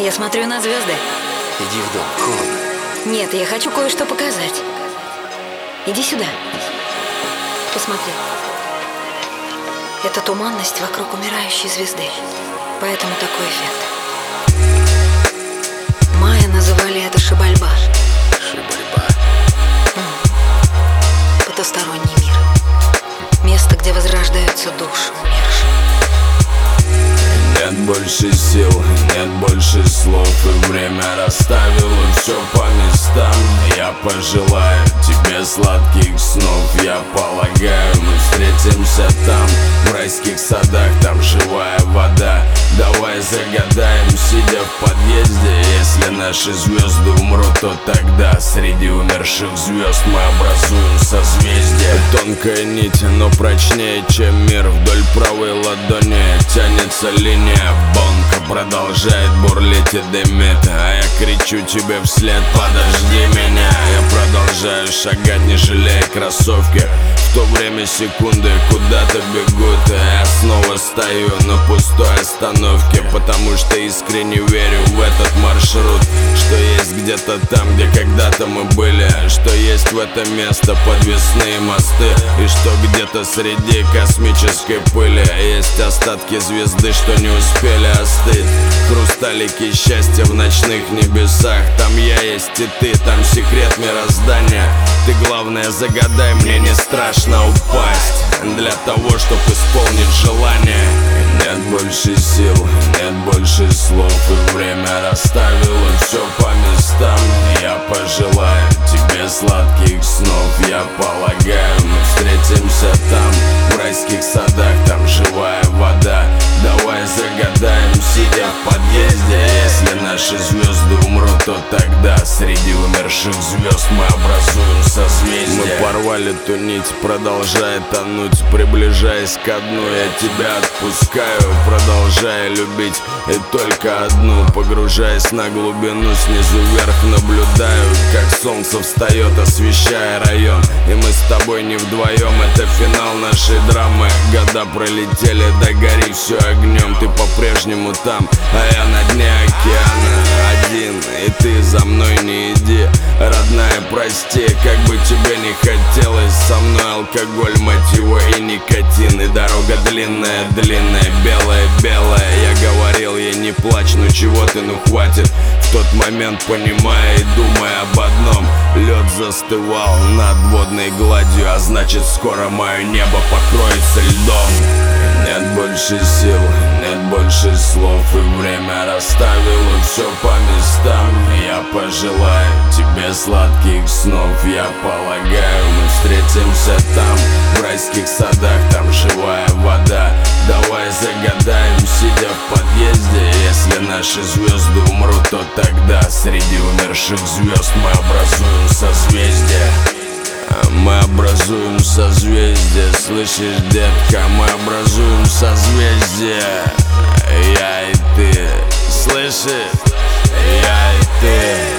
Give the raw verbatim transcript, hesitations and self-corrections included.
Я смотрю на звезды. Иди в дом, холодно. Нет, я хочу кое-что показать. Иди сюда. Посмотри. Это туманность вокруг умирающей звезды. Поэтому такой эффект. Майя называли это шибальба. Шибальба. Потусторонний мир. Место, где возрождаются души умерших. Нет больше сил, нет больше слов, и время расставило все по местам. Я пожелаю тебе сладких снов. Я полагаю, мы встретимся там, в райских садах, там живая вода. Давай загадаем, сидя в подъезде. Если наши звезды умрут, то тогда среди умерших звезд мы образуем созвездие. Тонкая нить, но прочнее, чем мир. Вдоль правой ладони тянется линия. Бонка продолжает бурлить и дымит, а я кричу тебе вслед: подожди меня. Я продолжаю шагать, не жалея кроссовки. В то время секунды куда-то бегут, и я снова стою на пустой остановке, потому что искренне верю в этот маршрут, что есть где-то там, где когда-то мы были, что есть в это место подвесные мосты, и что где-то среди космической пыли есть остатки звезды, что не успели остыть. Хрусталики счастья в ночных небесах. Там я есть и ты, там секрет мироздания. Ты, главное, загадай, мне не страшно упасть для того, чтоб исполнить желание. Нет больше сил, нет больше слов, и время расставило все по местам. Я пожелаю тебе сладких снов. Я полагаю, мы встретимся там, в райских садах, там живая вода. Давай загадаем, сидя в подъезде. Если наши звезды умрут, то тогда среди умерших звезд мы образуем созвездие. Мы порвали ту нить, продолжая тонуть, приближаясь ко дну. Я тебя отпускаю, продолжая любить, и только одну. Погружаясь на глубину, снизу вверх наблюдаю, как солнце встает, освещая район. И мы с тобой не вдвоем, это финал нашей драмы. Года пролетели, догори все огнем. Ты по-прежнему там, а я на дне океана один, и ты за мной не иди. Родная, прости, как бы тебе не хотелось. Со мной алкоголь, мать его, и никотин. И дорога длинная, длинная, белая, белая. Я говорил ей: не плачь, ну чего ты, ну хватит. В тот момент, понимая и думая об одном, лед застывал над водной гладью, а значит, скоро мое небо покроется льдом. Нет больше сил, нет больше слов, и время расставило все по местам. Я пожелаю тебе сладких снов. Я полагаю, мы встретимся там, в райских садах, там живая вода. Давай загадаем, сидя в подъезде. Если наши звезды умрут, то тогда среди умерших звезд мы образуем созвездие. Мы образуем созвездие, слышишь, детка? Мы образуем созвездие. Я и ты, слышишь? Я и ты.